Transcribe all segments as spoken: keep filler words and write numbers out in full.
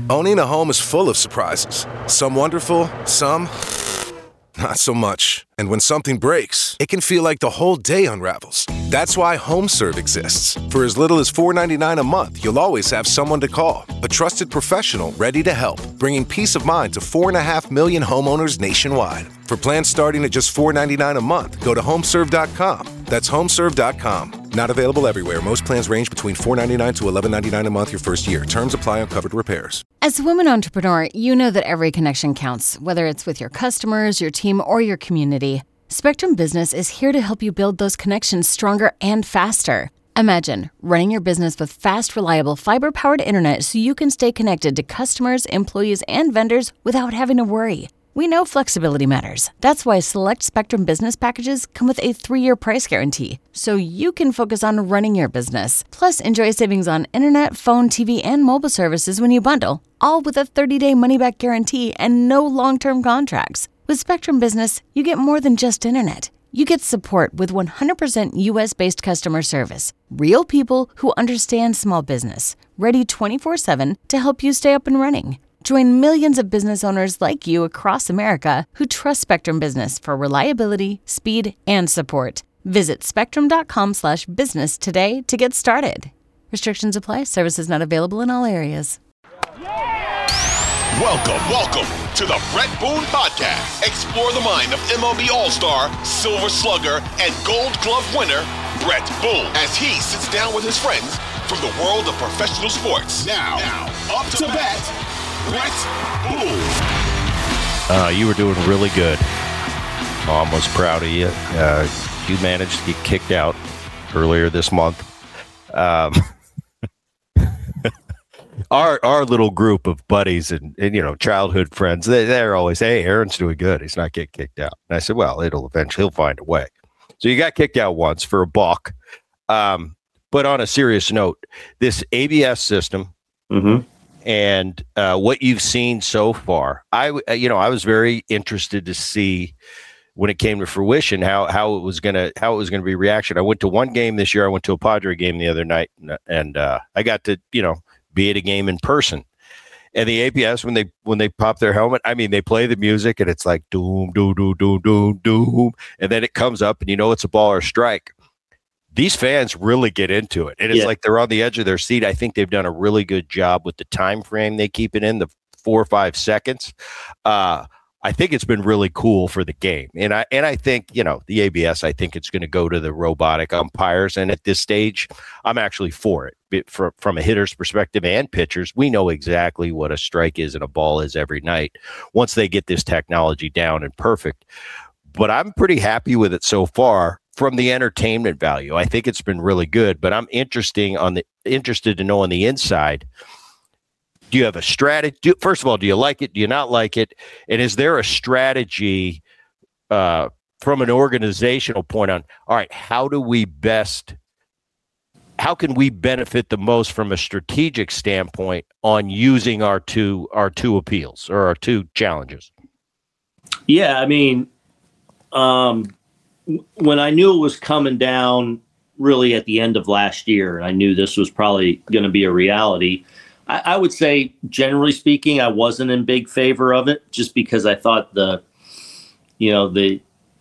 Owning a home is full of surprises. Some wonderful, some not so much. And when something breaks, it can feel like the whole day unravels. That's why HomeServe exists. For as little as four dollars and ninety-nine cents a month, you'll always have someone to call. A trusted professional ready to help, bringing peace of mind to four point five million homeowners nationwide. For plans starting at just four dollars and ninety-nine cents a month, go to homeserve dot com. That's homeserve dot com. Not available everywhere. Most plans range between four dollars and ninety-nine cents to eleven dollars and ninety-nine cents a month your first year. Terms apply on covered repairs. As a women entrepreneur, you know that every connection counts, whether it's with your customers, your team, or your community. Spectrum Business is here to help you build those connections stronger and faster. Imagine running your business with fast, reliable, fiber-powered internet so you can stay connected to customers, employees, and vendors without having to worry. We know flexibility matters. That's why select Spectrum Business packages come with a three-year price guarantee, so you can focus on running your business. Plus, enjoy savings on internet, phone, T V, and mobile services when you bundle, all with a thirty-day money-back guarantee and no long-term contracts. With Spectrum Business, you get more than just internet. You get support with one hundred percent U S-based customer service. Real people who understand small business, ready twenty-four seven to help you stay up and running. Join millions of business owners like you across America who trust Spectrum Business for reliability, speed, and support. Visit spectrum.com slash business today to get started. Restrictions apply. Services not available in all areas. Welcome, welcome to the Bret Boone Podcast. Explore the mind of M L B All-Star, Silver Slugger, and Gold Glove winner, Bret Boone, as he sits down with his friends from the world of professional sports. Now, now up to bat, Bret Boone. Uh, you were doing really good. Almost proud of you. Uh, you managed to get kicked out earlier this month. Um, our our little group of buddies and, and you know, childhood friends, they, they're always, hey, Aaron's doing good. He's not getting kicked out. And I said, well, it'll eventually, he'll find a way. So you got kicked out once for a balk. Um, but on a serious note, this A B S system, mm-hmm. and uh, what you've seen so far, I, you know, I was very interested to see when it came to fruition how how it was gonna how it was gonna be reaction. I went to one game this year. I went to a Padre game the other night, and, and uh, I got to you know be at a game in person. And the A B S, when they when they pop their helmet, I mean, they play the music, and it's like doom doom doom doom doom doom, and then it comes up, and you know it's a ball or strike. These fans really get into it, and it's yeah. like they're on the edge of their seat. I think they've done a really good job with the time frame they keep it in, the four or five seconds. Uh, I think it's been really cool for the game, and I and I think you know the A B S. I think it's going to go to the robotic umpires, and at this stage, I'm actually for it. From from a hitter's perspective and pitchers, we know exactly what a strike is and a ball is every night. Once they get this technology down and perfect, but I'm pretty happy with it so far. From the entertainment value, I think it's been really good, but I'm interesting on the interested to know on the inside. Do you have a strategy? Do, first of all, do you like it? Do you not like it? And is there a strategy uh, from an organizational point on, all right, how do we best, how can we benefit the most from a strategic standpoint on using our two, our two appeals or our two challenges? Yeah, I mean, um, when I knew it was coming down really at the end of last year, I knew this was probably going to be a reality. I, I would say, generally speaking, I wasn't in big favor of it just because I thought the, you know, the,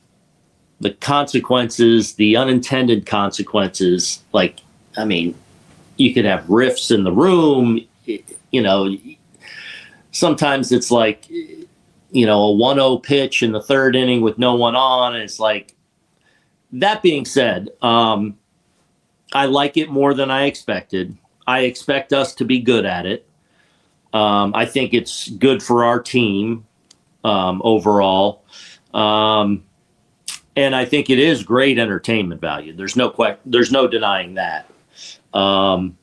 the consequences, the unintended consequences, like, I mean, you could have rifts in the room, you know, sometimes it's like, you know, a one oh pitch in the third inning with no one on. And it's like, that being said, um, I like it more than I expected. I expect us to be good at it. Um, I think it's good for our team um, overall. Um, and I think it is great entertainment value. There's no que- there's no denying that. Um,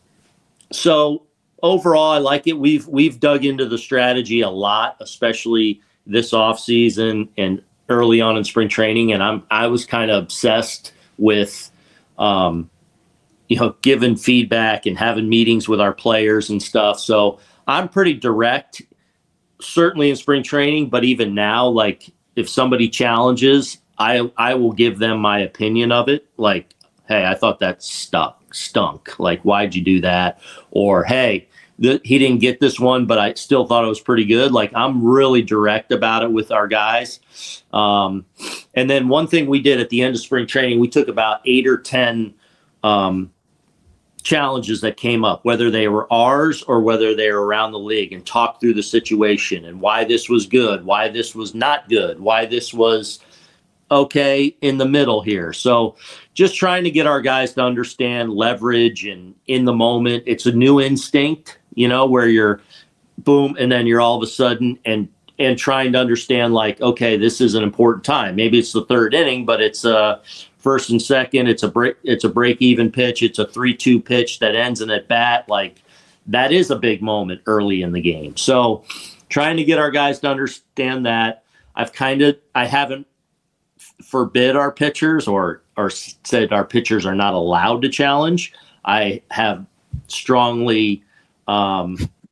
so overall, I like it. We've we've dug into the strategy a lot, especially this offseason and early on in spring training. And I'm I was kind of obsessed with um, you know, giving feedback and having meetings with our players and stuff. So I'm pretty direct, certainly in spring training, but even now, like if somebody challenges, I I will give them my opinion of it. Like, hey, I thought that stuck, stunk. Like, why'd you do that? Or, hey, the, he didn't get this one, but I still thought it was pretty good. Like, I'm really direct about it with our guys. Um, and then one thing we did at the end of spring training, we took about eight or ten um, challenges that came up, whether they were ours or whether they were around the league, and talked through the situation and why this was good, why this was not good, why this was okay in the middle here. So just trying to get our guys to understand leverage and in the moment. It's a new instinct, you know, where you're boom, and then you're all of a sudden and and trying to understand, like, okay, this is an important time. Maybe it's the third inning, but it's uh first and second. It's a break. It's a break even pitch. It's a three two pitch that ends in at bat. Like, that is a big moment early in the game. So trying to get our guys to understand that. I've kind of I haven't forbid our pitchers or or said our pitchers are not allowed to challenge. I have strongly um,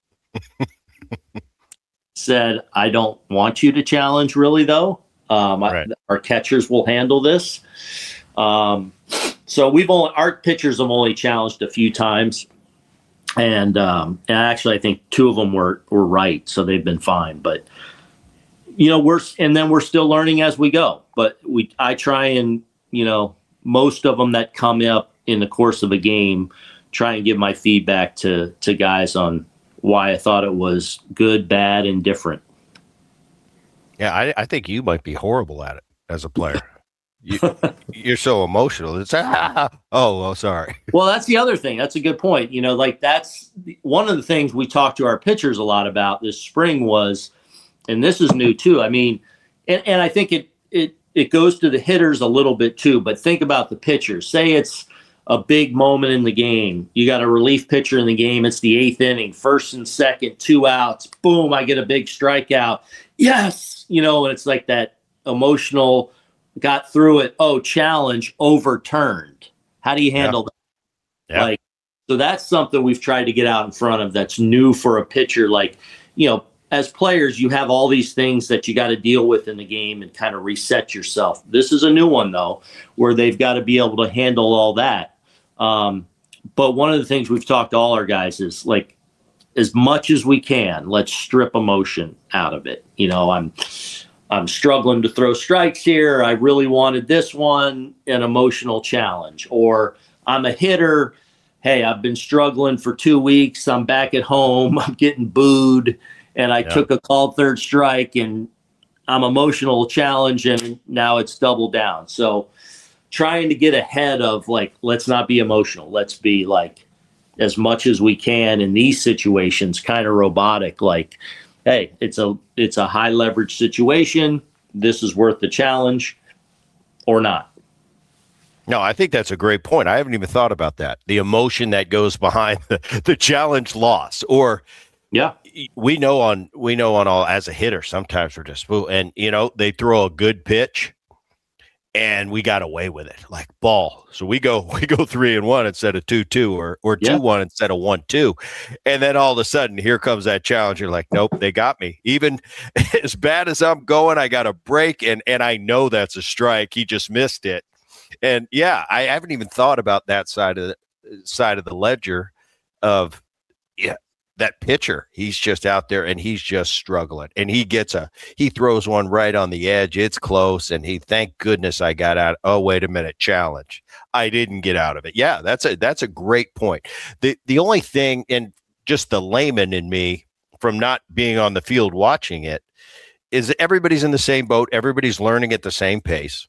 said I don't want you to challenge, really, though. Um, right. I, our catchers will handle this. Um, so we've only our pitchers have only challenged a few times, and, um, and actually I think two of them were were right, so they've been fine. But you know, we're and then we're still learning as we go. But we, I try and, you know, most of them that come up in the course of a game, try and give my feedback to to guys on why I thought it was good, bad, and different. Yeah, I, I think you might be horrible at it as a player. You, you're so emotional. It's ah, oh, well, sorry. Well, that's the other thing. That's a good point. You know, like, that's one of the things we talked to our pitchers a lot about this spring was, and this is new too. I mean, and, and I think it it it goes to the hitters a little bit too, but think about the pitchers. Say it's a big moment in the game. You got a relief pitcher in the game. It's the eighth inning, first and second, two outs. Boom, I get a big strikeout. Yes. You know, and it's like that emotional, got through it. Oh, challenge overturned. How do you handle yeah. that? Yeah. Like, so that's something we've tried to get out in front of that's new for a pitcher. Like, you know, as players, you have all these things that you got to deal with in the game and kind of reset yourself. This is a new one, though, where they've got to be able to handle all that. Um, but one of the things we've talked to all our guys is, like, as much as we can, let's strip emotion out of it. You know, I'm I'm struggling to throw strikes here. I really wanted this one, an emotional challenge. Or I'm a hitter. Hey, I've been struggling for two weeks. I'm back at home. I'm getting booed. And I yeah. took a called third strike, and I'm emotional challenge, and now it's double down. So trying to get ahead of, like, let's not be emotional. Let's be, like, as much as we can in these situations, kind of robotic. Like, hey, it's a it's a high leverage situation. This is worth the challenge or not. No, I think that's a great point. I haven't even thought about that. The emotion that goes behind the, the challenge loss, or yeah. We know on we know on all as a hitter, sometimes we're just and you know, they throw a good pitch and we got away with it, like ball. So we go we go three and one instead of two two or or two yeah. one instead of one two. And then all of a sudden here comes that challenge. You're like, nope, they got me. Even as bad as I'm going, I got a break, and and I know that's a strike. He just missed it. And yeah, I haven't even thought about that side of the side of the ledger of yeah. that pitcher. He's just out there and he's just struggling, and he gets a, he throws one right on the edge. It's close. And he, thank goodness I got out. Oh, wait a minute. Challenge. I didn't get out of it. Yeah. That's a, that's a great point. The, the only thing, and just the layman in me from not being on the field watching it, is everybody's in the same boat. Everybody's learning at the same pace.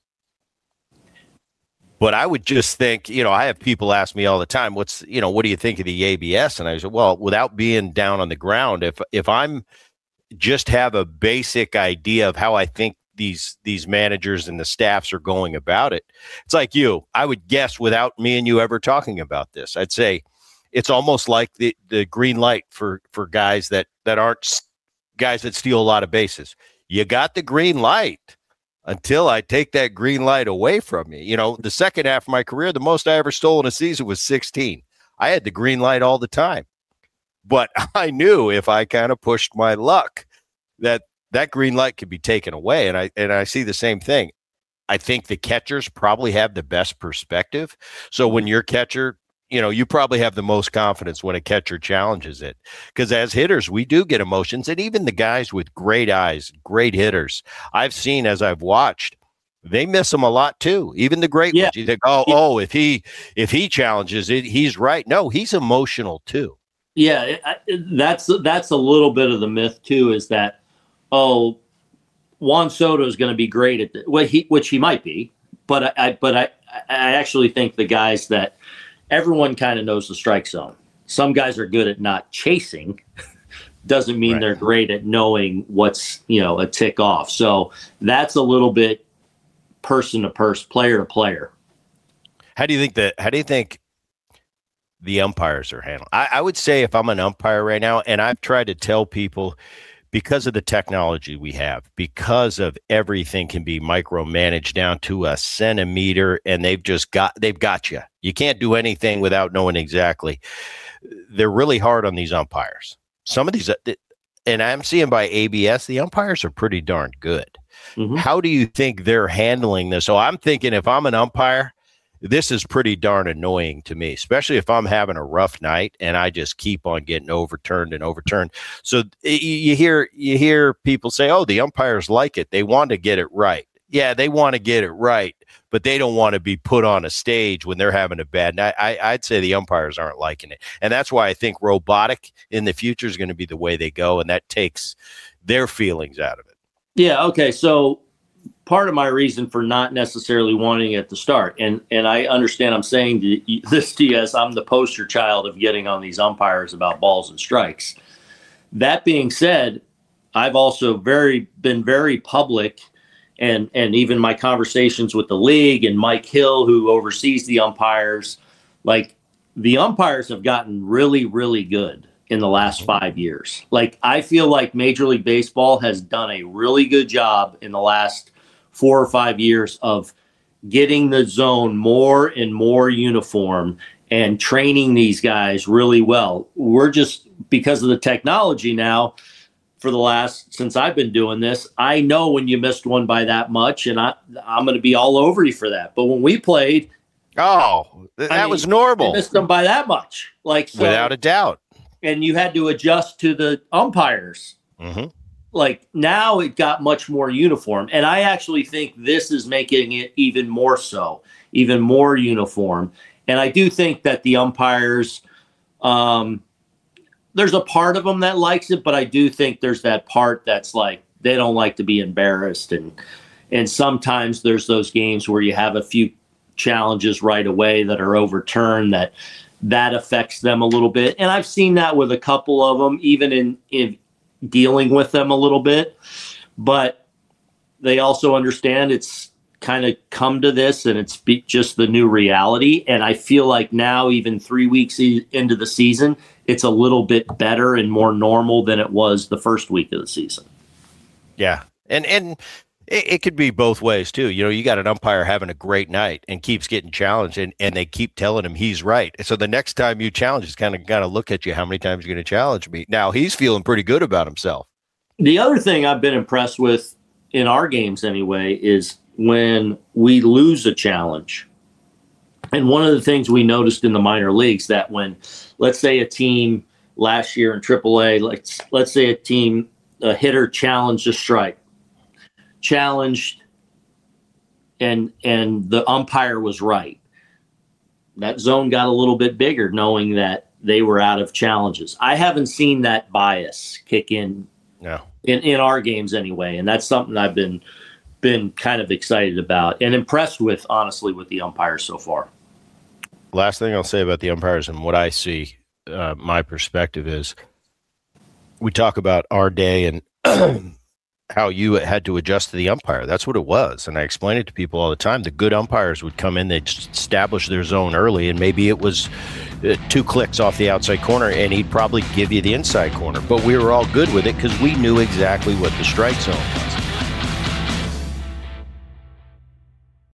But I would just think, you know, I have people ask me all the time, what's, you know, what do you think of the A B S? And I said, well, without being down on the ground, if if I'm just have a basic idea of how I think these these managers and the staffs are going about it, it's like you, I would guess without me and you ever talking about this, I'd say it's almost like the, the green light for, for guys that, that aren't guys that steal a lot of bases. You got the green light until I take that green light away from me. You know, the second half of my career, the most I ever stole in a season was sixteen. I had the green light all the time. But I knew if I kind of pushed my luck that that green light could be taken away. And I and I see the same thing. I think the catchers probably have the best perspective. So when your catcher you know, you probably have the most confidence when a catcher challenges it, because as hitters, we do get emotions. And even the guys with great eyes, great hitters, I've seen as I've watched, they miss them a lot too. Even the great yeah. ones. You think, oh, yeah. oh, if he if he challenges it, he's right. No, he's emotional too. Yeah, it, it, that's that's a little bit of the myth too. Is that oh, Juan Soto is going to be great at the, well, he which he might be, but I, I but I I actually think the guys that everyone kind of knows the strike zone. Some guys are good at not chasing. Doesn't mean right. they're great at knowing what's, you know, a tick off. So that's a little bit person to person, player to player. How do you think that, how do you think the umpires are handled? I, I would say if I'm an umpire right now, and I've tried to tell people, because of the technology we have, because of everything can be micromanaged down to a centimeter, and they've just got, they've got you. You can't do anything without knowing exactly. They're really hard on these umpires. Some of these, and I'm seeing by A B S, the umpires are pretty darn good. Mm-hmm. How do you think they're handling this? So I'm thinking if I'm an umpire, this is pretty darn annoying to me, especially if I'm having a rough night and I just keep on getting overturned and overturned. So you hear you hear people say, oh, the umpires like it. They want to get it right. Yeah, they want to get it right, but they don't want to be put on a stage when they're having a bad night. I, I'd say the umpires aren't liking it. And that's why I think robotic in the future is going to be the way they go, and that takes their feelings out of it. Yeah, okay, so part of my reason for not necessarily wanting it to start, and and I understand I'm saying this to you as I'm the poster child of getting on these umpires about balls and strikes. That being said, I've also very been very public, and and even my conversations with the league and Mike Hill, who oversees the umpires, like the umpires have gotten really, really good in the last five years. Like I feel like Major League Baseball has done a really good job in the last four or five years of getting the zone more and more uniform and training these guys really well. We're just, because of the technology now, for the last, since I've been doing this, I know when you missed one by that much, and I, I'm going to be all over you for that. But when we played, oh, that I mean, was normal. You missed them by that much, like so, without a doubt. And you had to adjust to the umpires. Mm-hmm. Like now it got much more uniform. And I actually think this is making it even more so, even more uniform. And I do think that the umpires, um, there's a part of them that likes it, but I do think there's that part that's like, they don't like to be embarrassed. And, and sometimes there's those games where you have a few challenges right away that are overturned that, that affects them a little bit. And I've seen that with a couple of them, even in, in dealing with them a little bit, but they also understand it's kind of come to this and it's be just the new reality. And I feel like now, even three weeks e- into the season, it's a little bit better and more normal than it was the first week of the season. Yeah. And, and it, it could be both ways too. You know, you got an umpire having a great night and keeps getting challenged, and, and they keep telling him he's right. So the next time you challenge, it's kind of got to look at you. How many times you're going to challenge me? Now he's feeling pretty good about himself. The other thing I've been impressed with in our games anyway, is when we lose a challenge. And one of the things we noticed in the minor leagues, that when, let's say a team last year in triple A, let's, let's say a team, a hitter challenged a strike, challenged and and the umpire was right. That zone got a little bit bigger knowing that they were out of challenges. I haven't seen that bias kick in no. in, in our games anyway. And that's something I've been been kind of excited about and impressed with, honestly, with the umpires so far. Last thing I'll say about the umpires and what I see, uh, my perspective is, we talk about our day and how you had to adjust to the umpire. That's what it was. And I explain it to people all the time. The good umpires would come in, they'd establish their zone early, and maybe it was uh, two clicks off the outside corner, and he'd probably give you the inside corner. But we were all good with it because we knew exactly what the strike zone was.